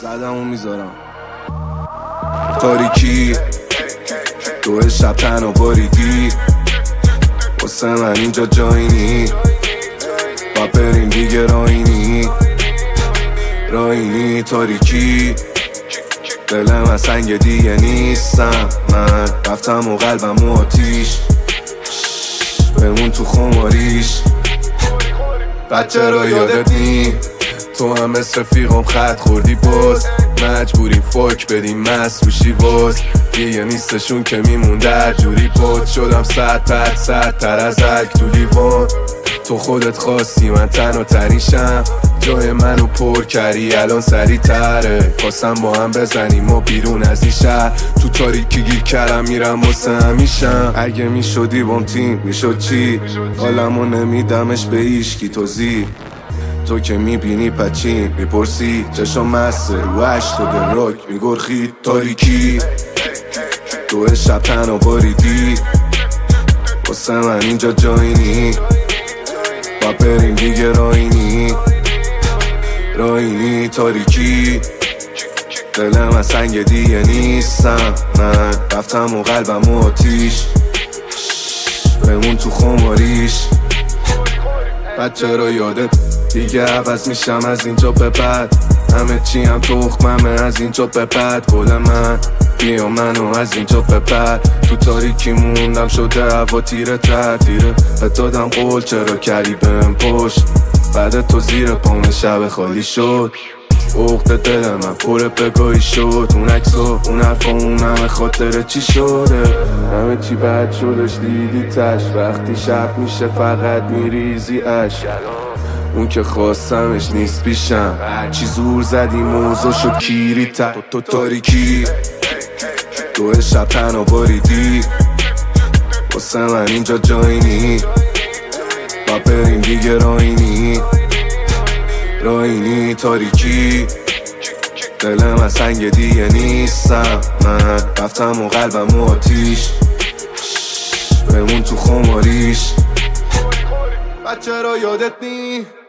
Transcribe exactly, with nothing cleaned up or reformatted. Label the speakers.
Speaker 1: قدمو میذارم تاریکی تو شب تنها بریدی واسه من اینجا جایی نی با بریم دیگه راینی راینی تاریکی دلم از سنگ دیگه نیستم من رفتم و قلبم و آتیش بمون تو خماریش بچه را یادت نی تو هم مثل رفیقم خط خوردی باز مجبوریم فاک بدیم مست روشی باز دیگه نیستشون که میمون در جوری بود شدم صد تر صد تر از هک تو لیوان تو خودت خواستی من تنها تریشم جای منو پر کردی الان سری تره خواستم با هم بزنیم و بیرون از این شهر تو تاریکی گیر کردم میرم واسه همیشم اگه میشدی بام تیم میشد چی حالمو نمیدمش به ایشکی توزی تو که میبینی پچین میپرسی چشم مست رو هشتاد راک میگرخی تاریکی تو شب تنها بریدی واسه من اینجا جایی نی با بریم دیگه راینی راینی تاریکی دلم از سنگ دیگه نیستم من رفتم و قلبم و آتیش بمون تو خماریش بچه را یادت دیگه عوض میشم از اینجا به بعد همه چی هم تخممه از اینجا به بعد گل من بیا منو از اینجا به بعد تو تاریکی موندم شده هوا تیره تر تیره به دادم قول چرا کردی بهم پشت بعد تو زیر پام شب خالی شد عقد دل من پر بگاهی شد اون عکس و اون حرف و اون همه خاطره چی شده همه چی بد شدش دیدی تش وقتی شب میشه فقط میریزی عشق اون که خواستمش نیست پیشم هرچی زور زدی موضوع شد کیری تر تو تاریکی تو شب تنها بریدی واسه من اینجا جایی نی با بریم دیگه راینی راینی تاریکی دلم از سنگ دیگه نیستم من رفتم و قلبم و آتیش بمون تو خماریش بچه را یادت نی